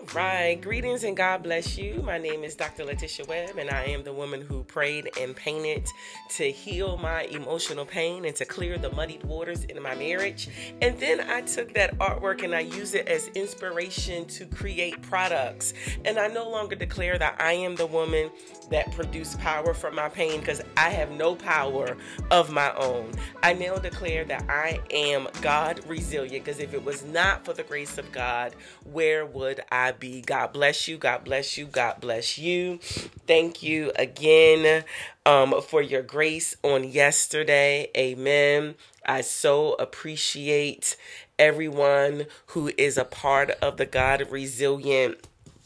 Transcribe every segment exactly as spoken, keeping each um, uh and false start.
right, greetings and God bless you. My name is Doctor Letitia Webb, and I am the woman who prayed and painted to heal my emotional pain and to clear the muddied waters in my marriage. And then I took that artwork and I used it as inspiration to create products. And I no longer declare that I am the woman that produced power from my pain, because I have no power of my own. I now declare that I am God resilient, because if it was not for the grace of God, where would I be? God bless you. God bless you. God bless you. Thank you again um, for your grace on yesterday. Amen. I so appreciate everyone who is a part of the God resilient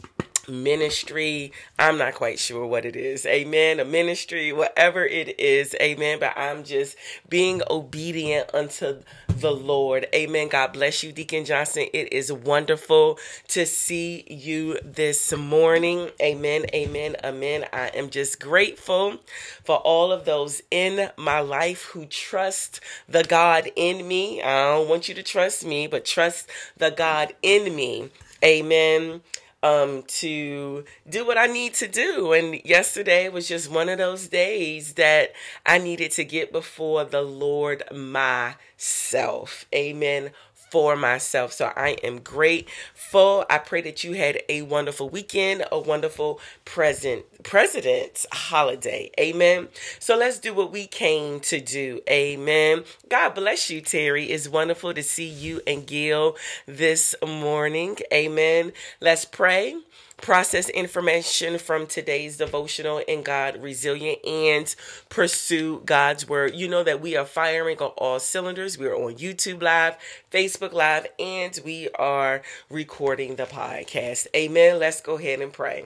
ministry. I'm not quite sure what it is. Amen. A ministry, whatever it is. Amen. But I'm just being obedient unto the Lord. Amen. God bless you, Deacon Johnson. It is wonderful to see you this morning. Amen. Amen. Amen. I am just grateful for all of those in my life who trust the God in me. I don't want you to trust me, but trust the God in me. Amen. Um, to do what I need to do. And yesterday was just one of those days that I needed to get before the Lord myself. Amen. For myself. So I am grateful. I pray that you had a wonderful weekend, a wonderful present President's holiday. Amen. So let's do what we came to do. Amen. God bless you, Terry. It's wonderful to see you and Gil this morning. Amen. Let's pray. Process information from today's devotional in God Resilient and pursue God's word. You know that we are firing on all cylinders. We are on YouTube Live, Facebook Live, and we are recording the podcast. Amen. Let's go ahead and pray.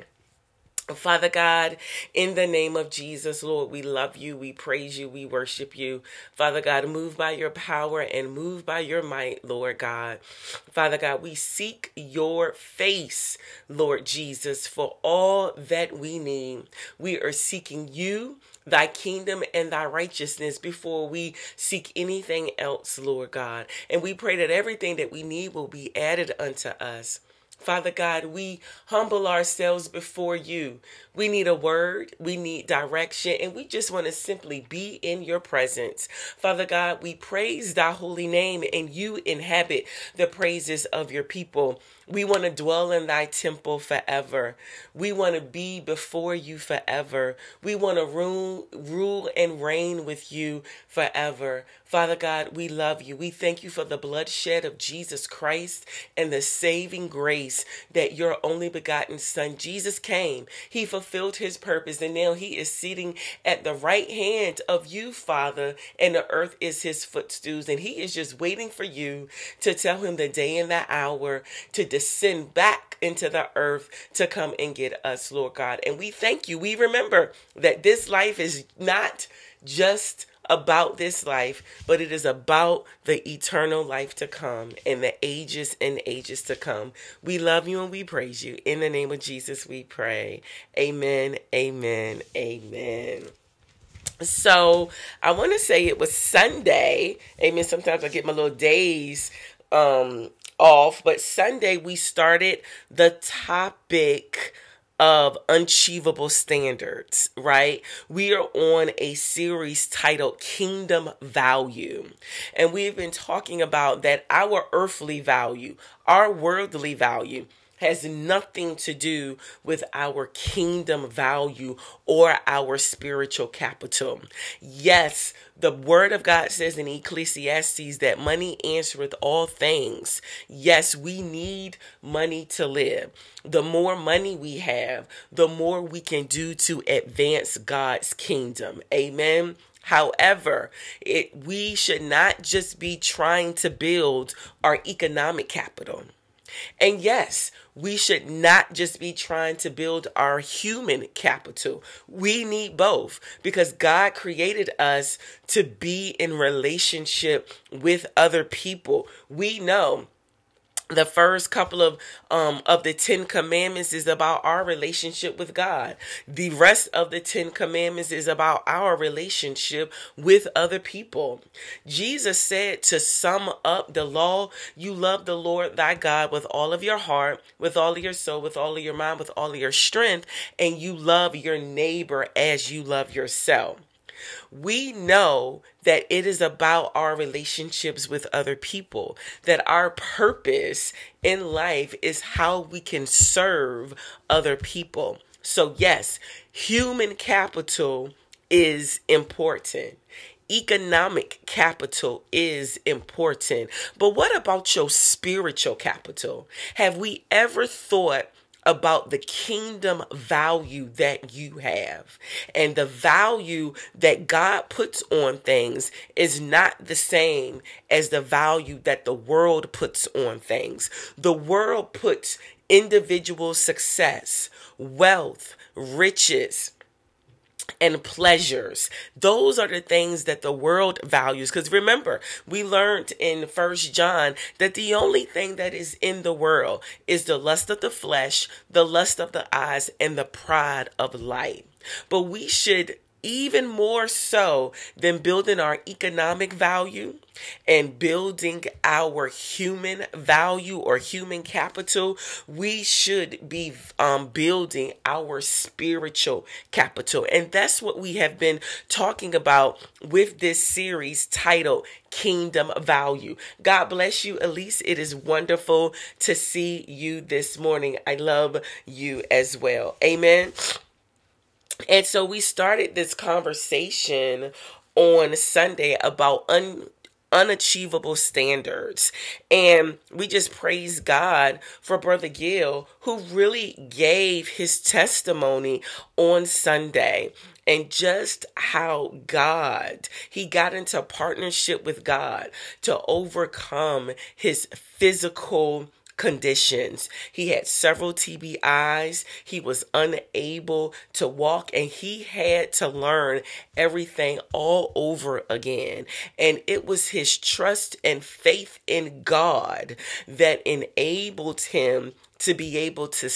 Father God, in the name of Jesus, Lord, we love you, we praise you, we worship you. Father God, move by your power and move by your might, Lord God. Father God, we seek your face, Lord Jesus, for all that we need. We are seeking you, thy kingdom and thy righteousness before we seek anything else, Lord God. And we pray that everything that we need will be added unto us. Father God, we humble ourselves before you. We need a word, we need direction, and we just want to simply be in your presence. Father God, we praise thy holy name, and you inhabit the praises of your people. We want to dwell in thy temple forever. We want to be before you forever. We want to rule, rule and reign with you forever. Father God, we love you. We thank you for the bloodshed of Jesus Christ and the saving grace that your only begotten Son, Jesus, came. He fulfilled his purpose, and now he is sitting at the right hand of you, Father, and the earth is his footstools, and he is just waiting for you to tell him the day and the hour to descend back into the earth to come and get us, Lord God. And we thank you. We remember that this life is not just about this life, but it is about the eternal life to come and the ages and ages to come. We love you and we praise you. In the name of Jesus, we pray. Amen, amen, amen. So I want to say it was Sunday. Amen. Sometimes I get my little days um, off, but Sunday we started the topic of unachievable standards, right? We are on a series titled Kingdom Value. And we've been talking about that our earthly value, our worldly value, has nothing to do with our kingdom value or our spiritual capital. Yes, the word of God says in Ecclesiastes that money answereth all things. Yes, we need money to live. The more money we have, the more we can do to advance God's kingdom. Amen. However, it, we should not just be trying to build our economic capital. And yes, we should not just be trying to build our human capital. We need both, because God created us to be in relationship with other people. We know The first couple of um of the Ten Commandments is about our relationship with God. The rest of the Ten Commandments is about our relationship with other people. Jesus said, to sum up the law, you love the Lord thy God with all of your heart, with all of your soul, with all of your mind, with all of your strength, and you love your neighbor as you love yourself. We know that it is about our relationships with other people, that our purpose in life is how we can serve other people. So yes, human capital is important. Economic capital is important. But what about your spiritual capital? Have we ever thought about the kingdom value that you have? And the value that God puts on things is not the same as the value that the world puts on things. The world puts individual success, wealth, riches, and pleasures. Those are the things that the world values. Because remember, we learned in First John that the only thing that is in the world is the lust of the flesh, the lust of the eyes, and the pride of life. But we should, even more so than building our economic value and building our human value or human capital, we should be um, building our spiritual capital. And that's what we have been talking about with this series titled Kingdom Value. God bless you, Elise. It is wonderful to see you this morning. I love you as well. Amen. And so we started this conversation on Sunday about un, unachievable standards. And we just praise God for Brother Gil, who really gave his testimony on Sunday. And just how God, he got into partnership with God to overcome his physical conditions. He had several T B Is. He was unable to walk, and he had to learn everything all over again. And it was his trust and faith in God that enabled him to be able to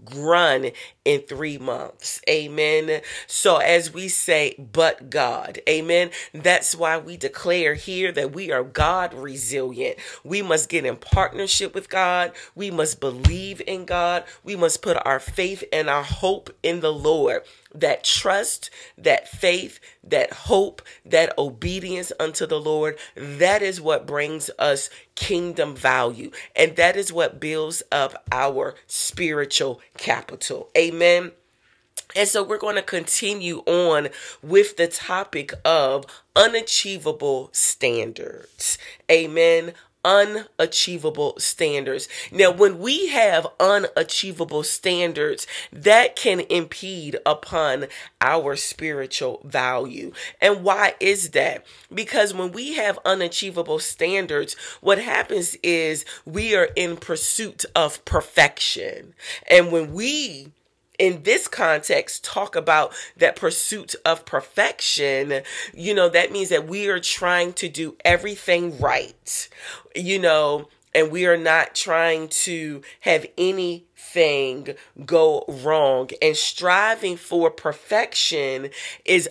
run in three months. Amen. So as we say, but God, amen. That's why we declare here that we are God resilient. We must get in partnership with God. We must believe in God. We must put our faith and our hope in the Lord. That trust, that faith, that hope, that obedience unto the Lord, that is what brings us kingdom value. And that is what builds up our spiritual capital. Amen. And so we're going to continue on with the topic of unachievable standards. Amen. Unachievable standards. Now, when we have unachievable standards, that can impede upon our spiritual value. And why is that? Because when we have unachievable standards, what happens is we are in pursuit of perfection. And when we in this context, talk about that pursuit of perfection, you know, that means that we are trying to do everything right, you know, and we are not trying to have anything go wrong. And striving for perfection is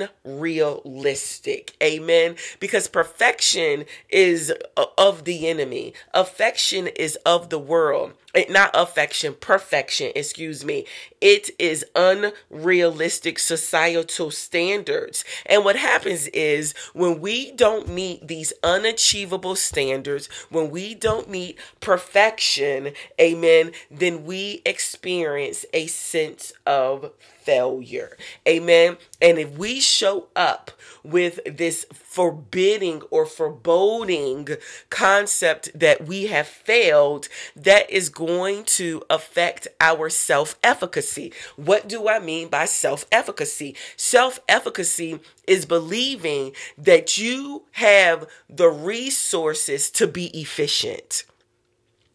unrealistic. Amen. Because perfection is of the enemy. Affection is of the world. Not affection, perfection, excuse me. It is unrealistic societal standards. And what happens is when we don't meet these unachievable standards, when we don't meet perfection, amen, then we experience a sense of failure. Amen. And if we show up with this forbidding or foreboding concept that we have failed, that is going to affect our self-efficacy. What do I mean by self-efficacy? Self-efficacy is believing that you have the resources to be efficient.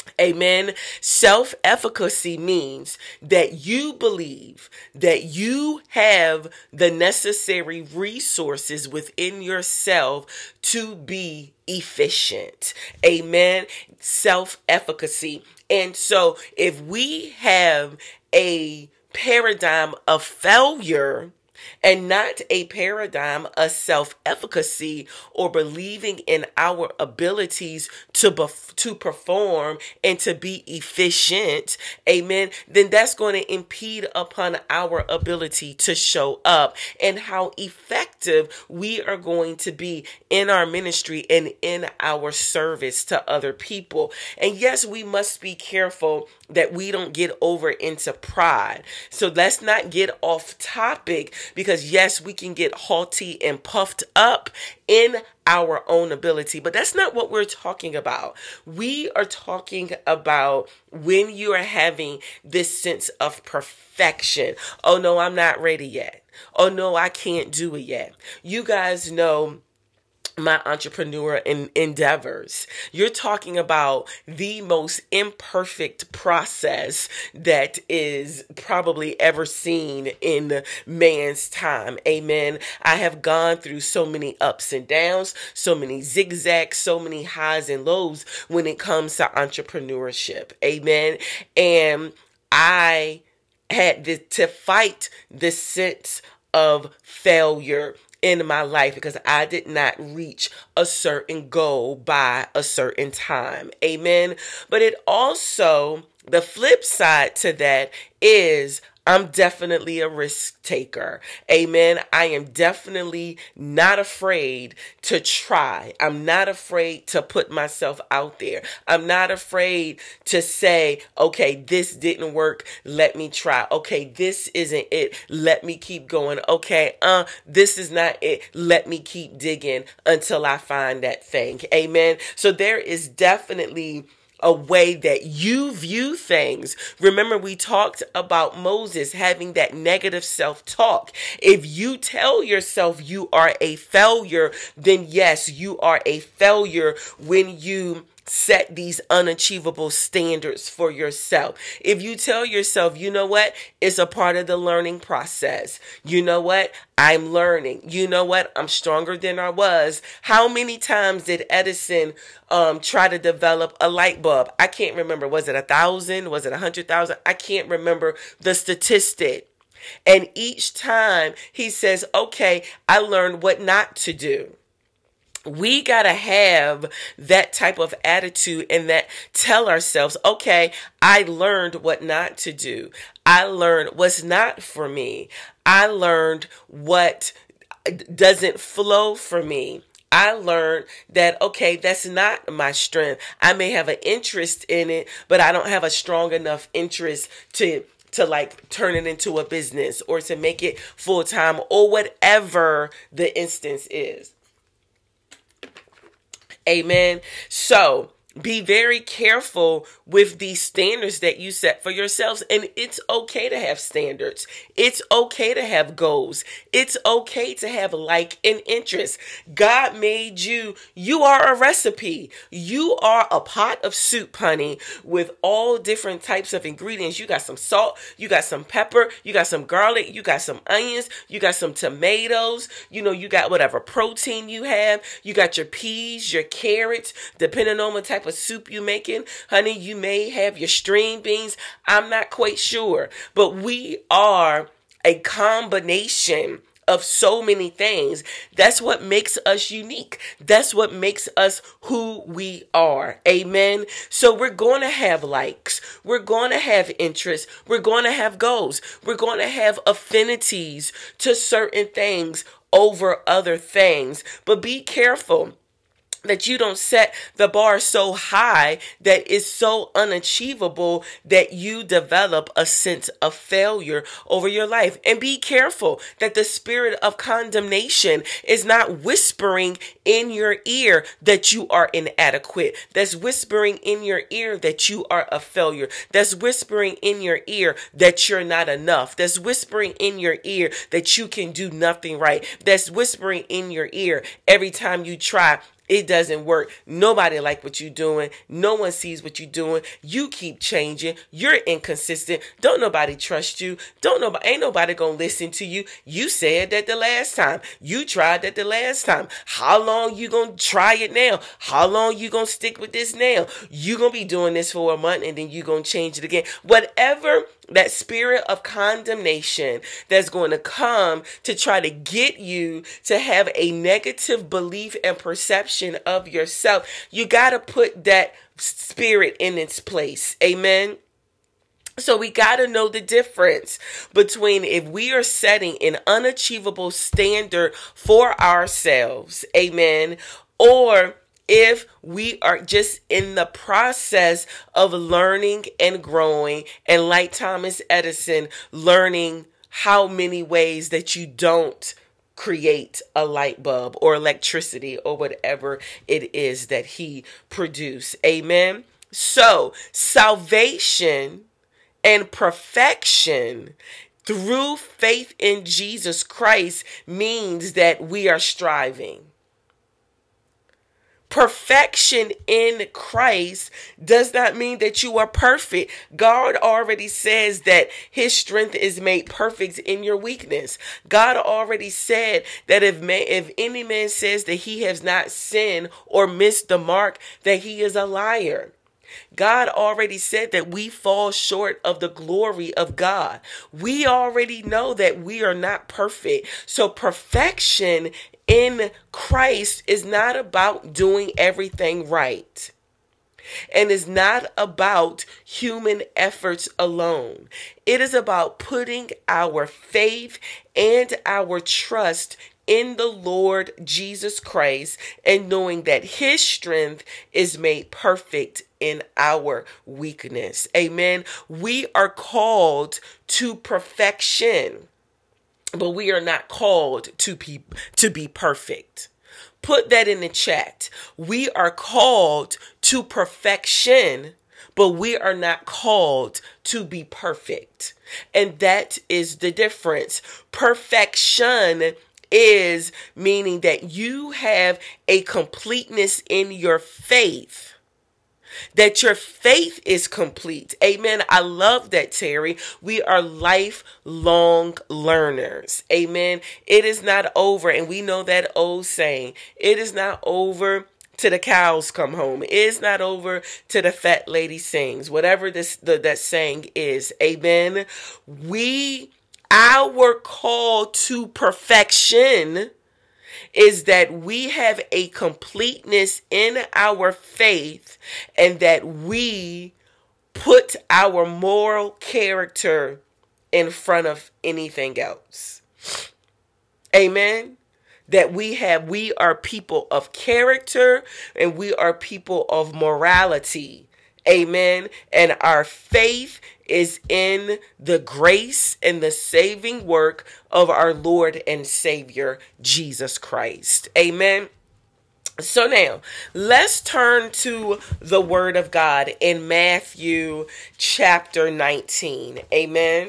Amen. Self-efficacy means that you believe that you have the necessary resources within yourself to be efficient. Amen. Self-efficacy. And so if we have a paradigm of failure and not a paradigm of self-efficacy or believing in our abilities to bef- to perform and to be efficient, amen, then that's going to impede upon our ability to show up and how effective we are going to be in our ministry and in our service to other people. And yes, we must be careful that we don't get over into pride. So let's not get off topic, because yes, we can get haughty and puffed up in our own ability, but that's not what we're talking about. We are talking about when you are having this sense of perfection. Oh no, I'm not ready yet. Oh no, I can't do it yet. You guys know my entrepreneur in endeavors. You're talking about the most imperfect process that is probably ever seen in man's time. Amen. I have gone through so many ups and downs, so many zigzags, so many highs and lows when it comes to entrepreneurship. Amen. And I had this, to fight the sense of failure in my life because I did not reach a certain goal by a certain time. Amen. But it also, the flip side to that is I'm definitely a risk taker. Amen. I am definitely not afraid to try. I'm not afraid to put myself out there. I'm not afraid to say, okay, this didn't work. Let me try. Okay, this isn't it. Let me keep going. Okay, uh, this is not it. Let me keep digging until I find that thing. Amen. So there is definitely a way that you view things. Remember, we talked about Moses having that negative self-talk. If you tell yourself you are a failure, then yes, you are a failure when you set these unachievable standards for yourself. If you tell yourself, you know what, it's a part of the learning process. You know what, I'm learning. You know what, I'm stronger than I was. How many times did Edison um, try to develop a light bulb? I can't remember. Was it a thousand? Was it a hundred thousand? I can't remember the statistic. And each time he says, okay, I learned what not to do. We got to have that type of attitude and that tell ourselves, okay, I learned what not to do. I learned what's not for me. I learned what doesn't flow for me. I learned that, okay, that's not my strength. I may have an interest in it, but I don't have a strong enough interest to to like turn it into a business or to make it full time or whatever the instance is. Amen. So be very careful with these standards that you set for yourselves. And it's okay to have standards. It's okay to have goals. It's okay to have like and interest. God made you. You are a recipe. You are a pot of soup, honey, with all different types of ingredients. You got some salt. You got some pepper. You got some garlic. You got some onions. You got some tomatoes. You know, you got whatever protein you have. You got your peas, your carrots, depending on what type of soup you making, honey. You may have your string beans. I'm not quite sure, but we are a combination of so many things. That's what makes us unique. That's what makes us who we are. Amen. So we're going to have likes. We're going to have interests. We're going to have goals. We're going to have affinities to certain things over other things. But be careful that you don't set the bar so high that it's so unachievable that you develop a sense of failure over your life. And be careful that the spirit of condemnation is not whispering in your ear that you are inadequate. That's whispering in your ear that you are a failure. That's whispering in your ear that you're not enough. That's whispering in your ear that you can do nothing right. That's whispering in your ear every time you try, It doesn't work. Nobody like what you're doing. No one sees what you're doing. You keep changing. You're inconsistent. Don't nobody trust you. Don't nobody, ain't nobody gonna listen to you. You said that the last time. You tried that the last time. How long you gonna try it now? How long you gonna stick with this now? You gonna be doing this for a month and then you gonna change it again. Whatever that spirit of condemnation that's going to come to try to get you to have a negative belief and perception of yourself, you got to put that spirit in its place. Amen. So we got to know the difference between if we are setting an unachievable standard for ourselves, amen, or if we are just in the process of learning and growing, and like Thomas Edison, learning how many ways that you don't create a light bulb or electricity or whatever it is that he produced. Amen. So salvation and perfection through faith in Jesus Christ means that we are striving. Perfection in Christ does not mean that you are perfect. God already says that his strength is made perfect in your weakness. God already said that if man, if any man says that he has not sinned or missed the mark, that he is a liar. God already said that we fall short of the glory of God. We already know that we are not perfect. So perfection in Christ is not about doing everything right. And is not about human efforts alone. It is about putting our faith and our trust in the Lord Jesus Christ and knowing that his strength is made perfect in our weakness. Amen. We are called to perfection, but we are not called to be, to be perfect. Put that in the chat. We are called to perfection, but we are not called to be perfect. And that is the difference. Perfection is meaning that you have a completeness in your faith. That your faith is complete. Amen. I love that, Terry. We are lifelong learners. Amen. It is not over. And we know that old saying, it is not over till the cows come home. It is not over till the fat lady sings. Whatever this the, that saying is. Amen. We, our call to perfection is that we have a completeness in our faith and that we put our moral character in front of anything else. Amen. That we have, we are people of character and we are people of morality. Amen. And our faith is in the grace and the saving work of our Lord and Savior, Jesus Christ. Amen. So now, let's turn to the Word of God in Matthew chapter nineteen. Amen.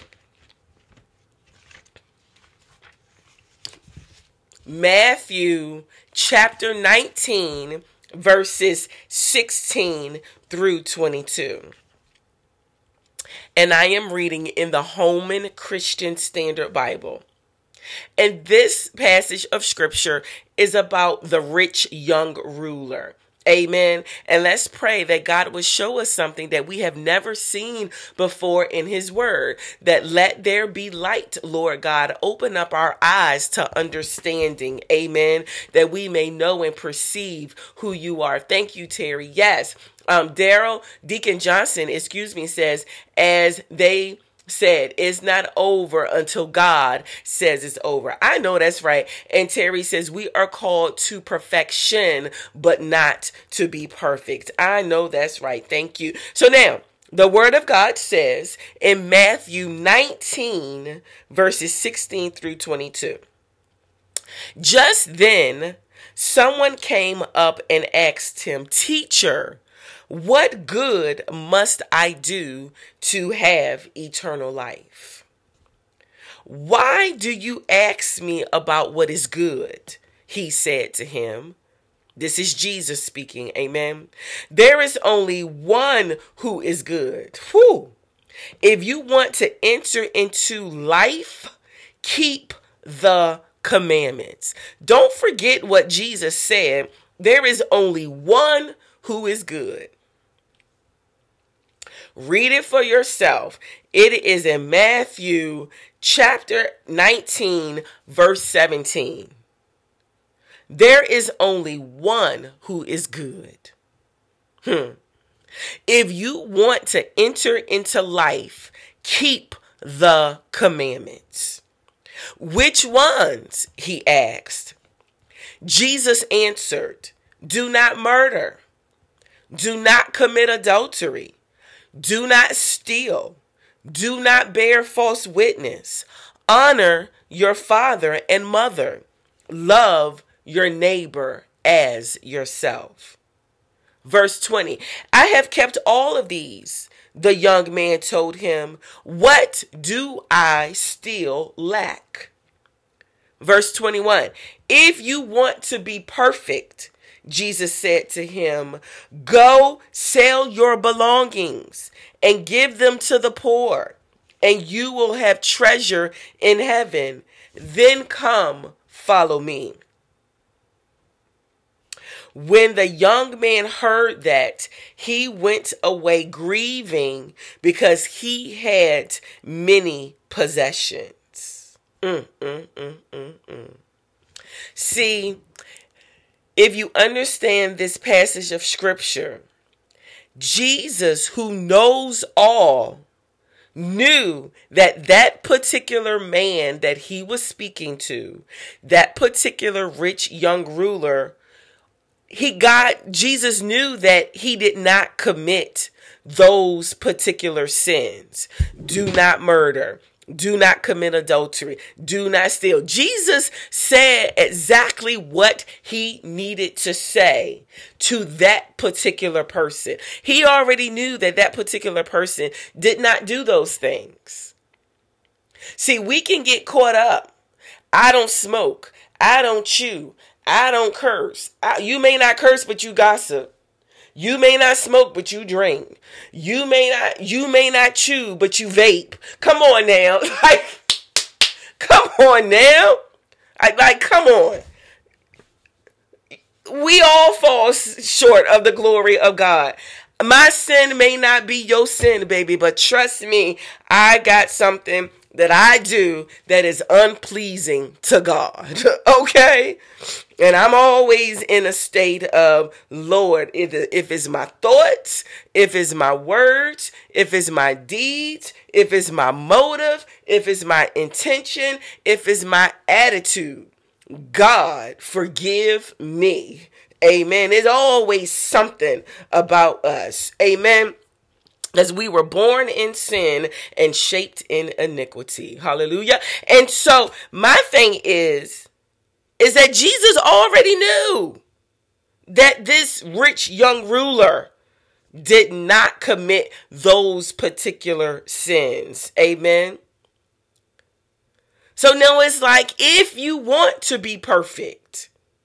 Matthew chapter nineteen, verses sixteen through twenty-two. And I am reading in the Holman Christian Standard Bible. And this passage of scripture is about the rich young ruler. Amen. And let's pray that God will show us something that we have never seen before in his word. That let there be light, Lord God. Open up our eyes to understanding. Amen. That we may know and perceive who you are. Thank you, Terry. Yes. Um, Daryl Deacon Johnson, excuse me, says, as they said, it's not over until God says it's over. I know that's right. And Terry says we are called to perfection, but not to be perfect. I know that's right. Thank you. So now, the word of God says in Matthew nineteen, verses sixteen through twenty-two. Just then, someone came up and asked him, "Teacher, what good must I do to have eternal life?" "Why do you ask me about what is good?" he said to him. This is Jesus speaking. Amen. There is only one who is good. Whew. If you want to enter into life, keep the commandments. Don't forget what Jesus said. There is only one who is good. Read it for yourself. It is in Matthew chapter nineteen, verse seventeen. There is only one who is good. Hmm. If you want to enter into life, keep the commandments. Which ones? He asked. Jesus answered, do not murder. Do not commit adultery. Do not steal. Do not bear false witness. Honor your father and mother. Love your neighbor as yourself. Verse twenty, I have kept all of these. The young man told him, what do I still lack? Verse twenty-one, if you want to be perfect, Jesus said to him, go sell your belongings and give them to the poor, and you will have treasure in heaven. Then come, follow me. When the young man heard that, he went away grieving because he had many possessions. Mm, mm, mm, mm, mm. See, if you understand this passage of scripture, Jesus, who knows all, knew that that particular man that he was speaking to, that particular rich young ruler, he got, Jesus knew that he did not commit those particular sins. Do not murder. Do not commit adultery. Do not steal. Jesus said exactly what he needed to say to that particular person. He already knew that that particular person did not do those things. See, we can get caught up. I don't smoke. I don't chew. I don't curse. I, you may not curse, but you gossip. You may not smoke, but you drink. You may not, you may not chew, but you vape. Come on now. Like, come on now. I, like, come on. We all fall short of the glory of God. My sin may not be your sin, baby, but trust me, I got something that I do that is unpleasing to God. Okay? And I'm always in a state of, Lord, if, if it's my thoughts, if it's my words, if it's my deeds, if it's my motive, if it's my intention, if it's my attitude, God, forgive me. Amen. There's always something about us. Amen. As we were born in sin and shaped in iniquity. Hallelujah. And so my thing is, is that Jesus already knew that this rich young ruler did not commit those particular sins. Amen. So now it's like, if you want to be perfect,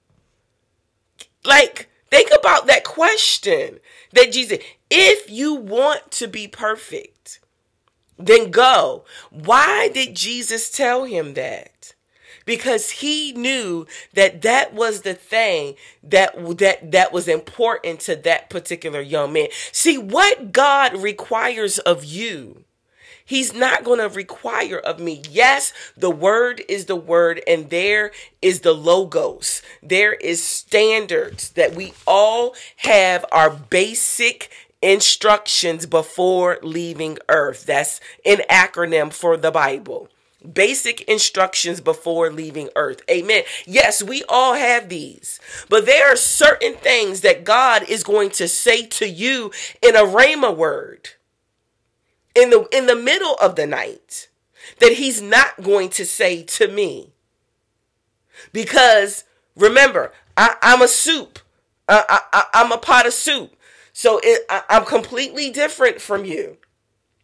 like, think about that question that Jesus, if you want to be perfect, then go. Why did Jesus tell him that? Because he knew that that was the thing that, that, that was important to that particular young man. See, what God requires of you, he's not going to require of me. Yes, the word is the word, and there is the logos. There is standards that we all have, our basic instructions before leaving earth. That's an acronym for the Bible. Basic instructions before leaving earth. Amen. Yes, we all have these, but there are certain things that God is going to say to you in a rhema word in the in the middle of the night that he's not going to say to me. Because remember, I, I'm a soup. I, I, I'm a pot of soup. So it, I, I'm completely different from you.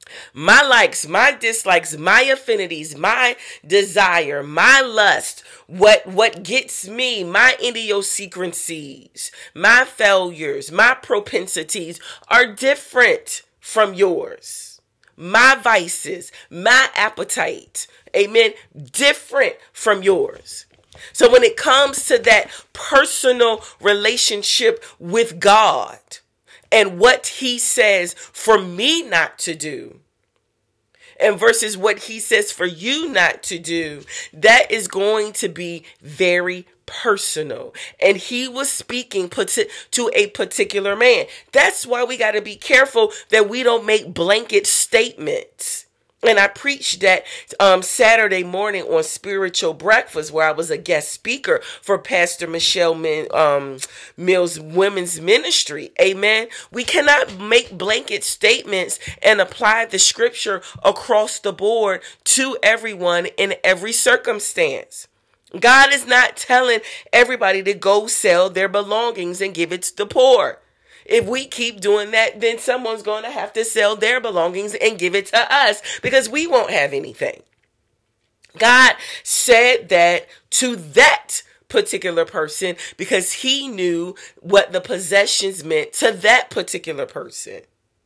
My likes, my dislikes, my affinities, my desire, my lust, what what gets me, my idiosyncrasies, my failures, my propensities are different from yours. My vices, my appetite, amen, different from yours. So when it comes to that personal relationship with God and what he says for me not to do, and versus what he says for you not to do, that is going to be very personal. And he was speaking to a particular man. That's why we got to be careful that we don't make blanket statements. And I preached that um, Saturday morning on Spiritual Breakfast, where I was a guest speaker for Pastor Michelle Min, um, Mills Women's Ministry. Amen. We cannot make blanket statements and apply the scripture across the board to everyone in every circumstance. God is not telling everybody to go sell their belongings and give it to the poor. If we keep doing that, then someone's going to have to sell their belongings and give it to us because we won't have anything. God said that to that particular person because he knew what the possessions meant to that particular person.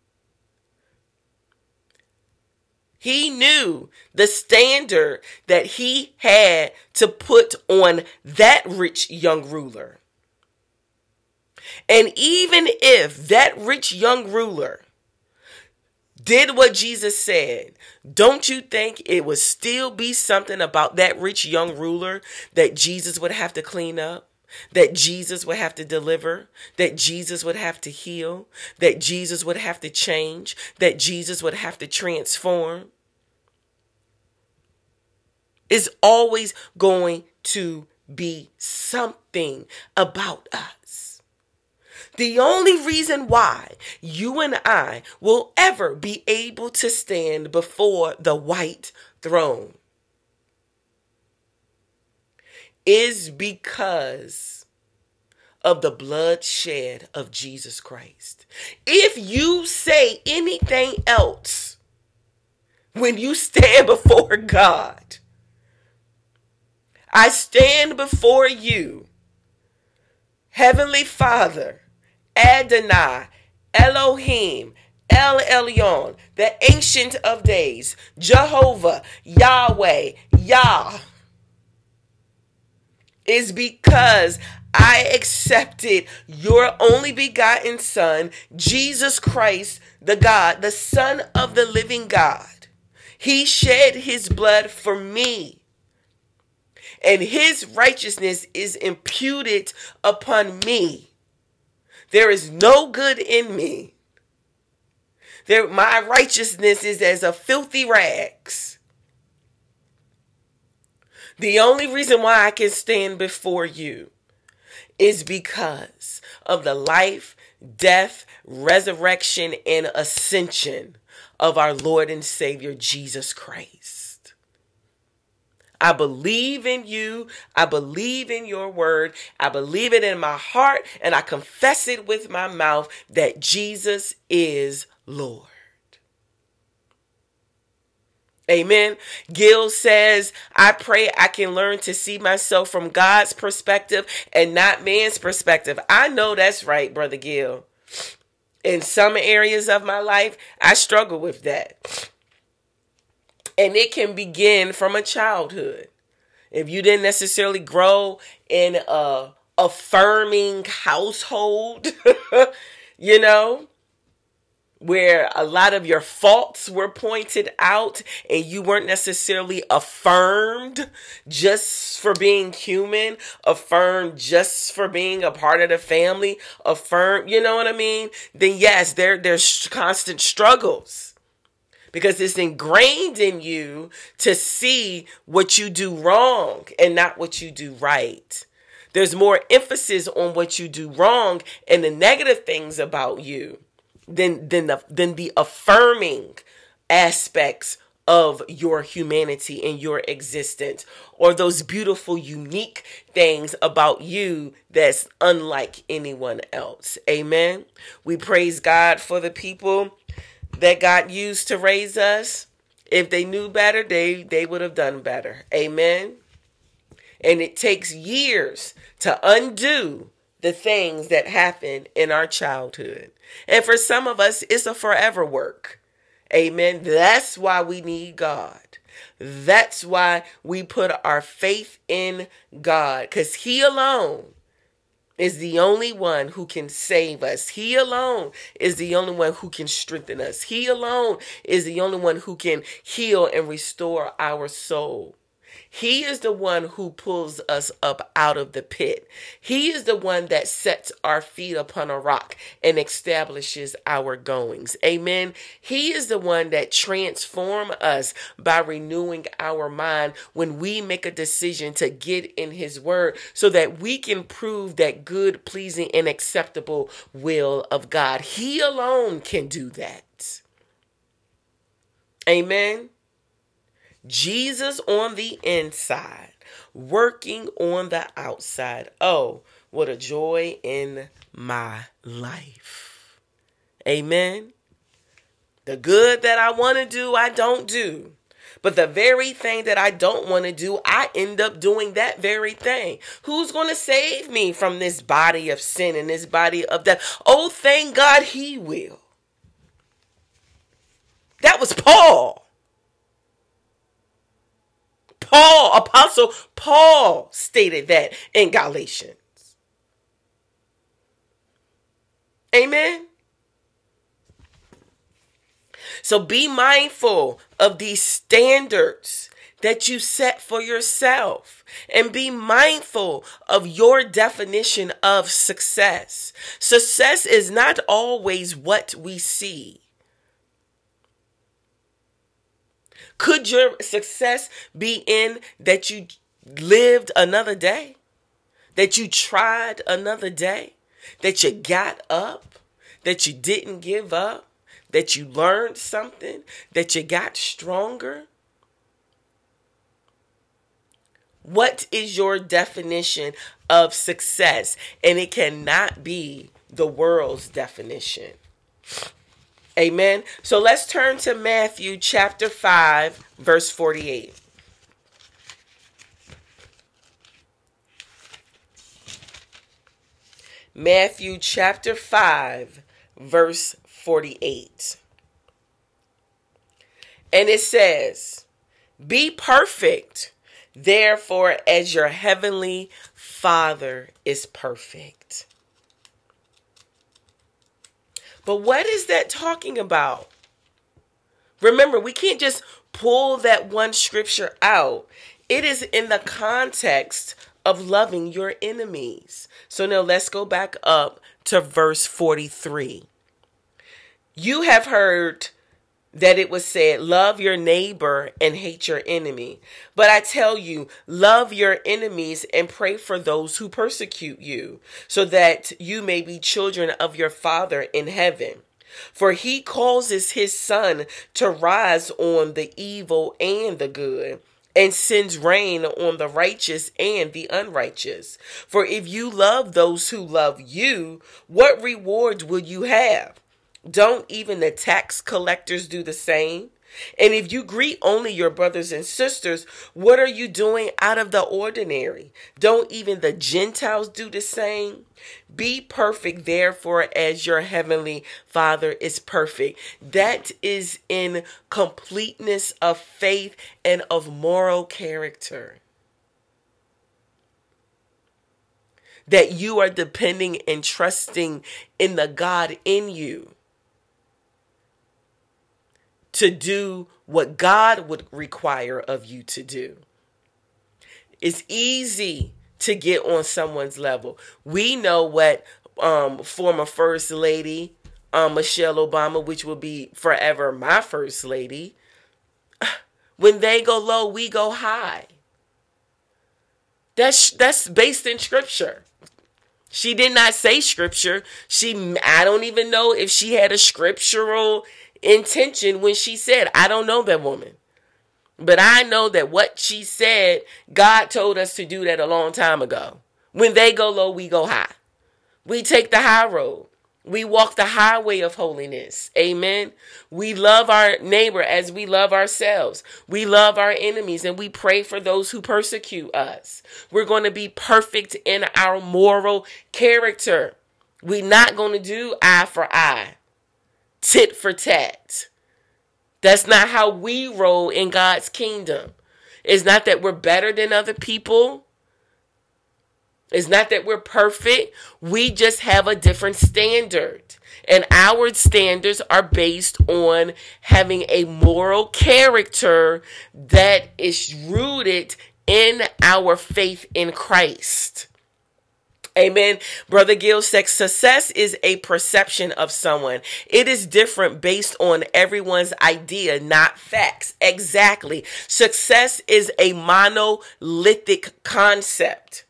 He knew the standard that he had to put on that rich young ruler. And even if that rich young ruler did what Jesus said, don't you think it would still be something about that rich young ruler that Jesus would have to clean up, that Jesus would have to deliver, that Jesus would have to heal, that Jesus would have to change, that Jesus would have to transform? It's always going to be something about us. The only reason why you and I will ever be able to stand before the white throne is because of the bloodshed of Jesus Christ. If you say anything else when you stand before God, I stand before you, Heavenly Father, Adonai, Elohim, El Elyon, the Ancient of Days, Jehovah, Yahweh, Yah, is because I accepted your only begotten Son, Jesus Christ, the God, the Son of the living God. He shed his blood for me, and his righteousness is imputed upon me. There is no good in me. There, my righteousness is as a filthy rags. The only reason why I can stand before you is because of the life, death, resurrection, and ascension of our Lord and Savior, Jesus Christ. I believe in you. I believe in your word. I believe it in my heart, and I confess it with my mouth that Jesus is Lord. Amen. Gil says, I pray I can learn to see myself from God's perspective and not man's perspective. I know that's right, Brother Gil. In some areas of my life, I struggle with that. And it can begin from a childhood. If you didn't necessarily grow in a affirming household, you know, where a lot of your faults were pointed out and you weren't necessarily affirmed just for being human, affirmed just for being a part of the family, affirmed, you know what I mean? Then yes, there there's constant struggles. Because it's ingrained in you to see what you do wrong and not what you do right. There's more emphasis on what you do wrong and the negative things about you than, than, the, than the affirming aspects of your humanity and your existence, or those beautiful, unique things about you that's unlike anyone else. Amen. We praise God for the people that God used to raise us, if they knew better, they, they would have done better. Amen. And it takes years to undo the things that happened in our childhood. And for some of us, it's a forever work. Amen. That's why we need God. That's why we put our faith in God, because He alone is the only one who can save us. He alone is the only one who can strengthen us. He alone is the only one who can heal and restore our soul. He is the one who pulls us up out of the pit. He is the one that sets our feet upon a rock and establishes our goings. Amen. He is the one that transforms us by renewing our mind when we make a decision to get in His word so that we can prove that good, pleasing, and acceptable will of God. He alone can do that. Amen. Jesus on the inside, working on the outside. Oh, what a joy in my life. Amen. The good that I want to do, I don't do. But the very thing that I don't want to do, I end up doing that very thing. Who's going to save me from this body of sin and this body of death? Oh, thank God He will. That was Paul. Paul, Apostle Paul stated that in Galatians. Amen. So be mindful of these standards that you set for yourself, and be mindful of your definition of success. Success is not always what we see. Could your success be in that you lived another day? That you tried another day? That you got up? That you didn't give up? That you learned something? That you got stronger? What is your definition of success? And it cannot be the world's definition. Amen. So let's turn to Matthew chapter five, verse forty-eight. Matthew chapter five, verse forty-eight. And it says, "Be perfect, therefore, as your heavenly Father is perfect." But what is that talking about? Remember, we can't just pull that one scripture out. It is in the context of loving your enemies. So now let's go back up to verse forty-three. You have heard that it was said, love your neighbor and hate your enemy. But I tell you, love your enemies and pray for those who persecute you, so that you may be children of your Father in heaven. For He causes His sun to rise on the evil and the good, and sends rain on the righteous and the unrighteous. For if you love those who love you, what reward will you have? Don't even the tax collectors do the same? And if you greet only your brothers and sisters, what are you doing out of the ordinary? Don't even the Gentiles do the same? Be perfect, therefore, as your heavenly Father is perfect. That is in completeness of faith and of moral character. That you are depending and trusting in the God in you to do what God would require of you to do. It's easy to get on someone's level. We know what um, former First Lady um, Michelle Obama, which will be forever my First Lady, when they go low, we go high. That's that's based in Scripture. She did not say Scripture. She, I don't even know if she had a scriptural intention when she said, I don't know that woman. But I know that what she said, God told us to do that a long time ago. When they go low, we go high. We take the high road. We walk the highway of holiness. Amen. We love our neighbor as we love ourselves. We love our enemies and we pray for those who persecute us. We're going to be perfect in our moral character. We're not going to do eye for eye, tit for tat. That's not how we roll in God's kingdom. It's not that we're better than other people. It's not that we're perfect. We just have a different standard. And our standards are based on having a moral character that is rooted in our faith in Christ. Amen. Brother Gill says success is a perception of someone. It is different based on everyone's idea, not facts. Exactly. Success is a monolithic concept.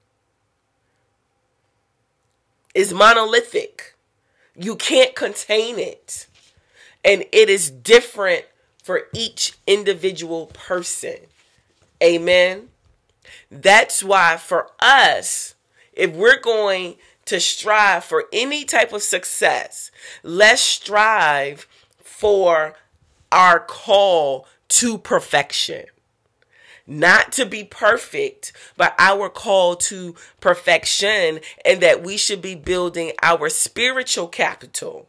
It's monolithic. You can't contain it. And it is different for each individual person. Amen. That's why for us, if we're going to strive for any type of success, let's strive for our call to perfection. Not to be perfect, but our call to perfection, and that we should be building our spiritual capital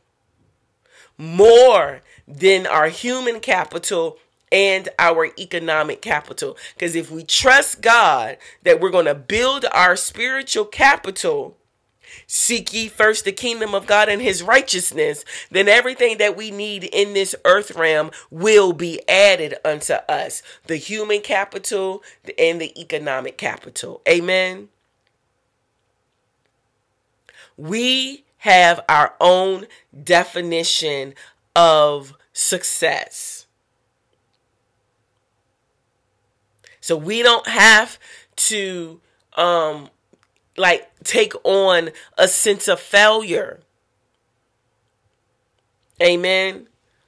more than our human capital and our economic capital. Because if we trust God that we're going to build our spiritual capital, seek ye first the kingdom of God and his righteousness, then everything that we need in this earth realm will be added unto us. The human capital and the economic capital. Amen. We have our own definition of success. So we don't have to um, like take on a sense of failure. Amen.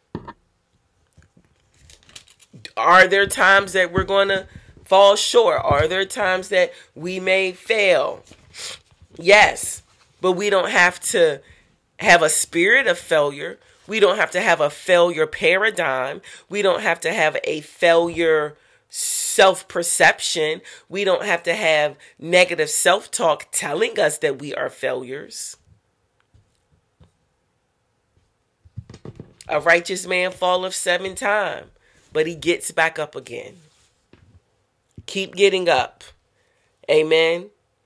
Are there times that we're going to fall short? Are there times that we may fail? Yes, but we don't have to have a spirit of failure. We don't have to have a failure paradigm. We don't have to have a failure self-perception. We don't have to have negative self-talk telling us that we are failures. A righteous man falleth seven times, but he gets back up again. Keep getting up. Amen.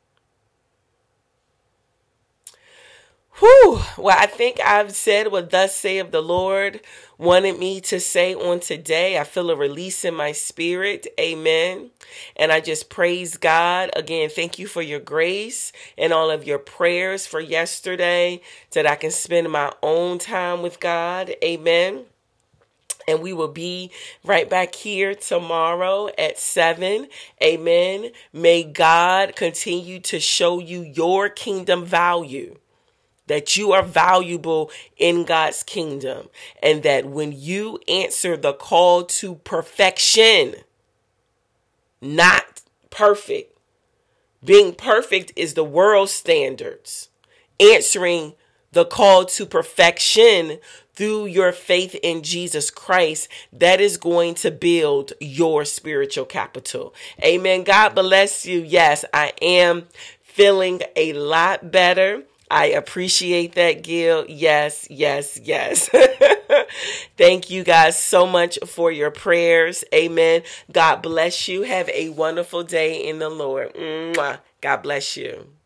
Whew. Well, I think I've said what thus saith the Lord wanted me to say on today. I feel a release in my spirit. Amen. And I just praise God. Again, thank you for your grace and all of your prayers for yesterday, so that I can spend my own time with God. Amen. And we will be right back here tomorrow at seven. Amen. May God continue to show you your kingdom value. That you are valuable in God's kingdom. And that when you answer the call to perfection, not perfect. Being perfect is the world's standards. Answering the call to perfection through your faith in Jesus Christ, that is going to build your spiritual capital. Amen. God bless you. Yes, I am feeling a lot better. I appreciate that, Gil. Yes, yes, yes. Thank you guys so much for your prayers. Amen. God bless you. Have a wonderful day in the Lord. Mwah. God bless you.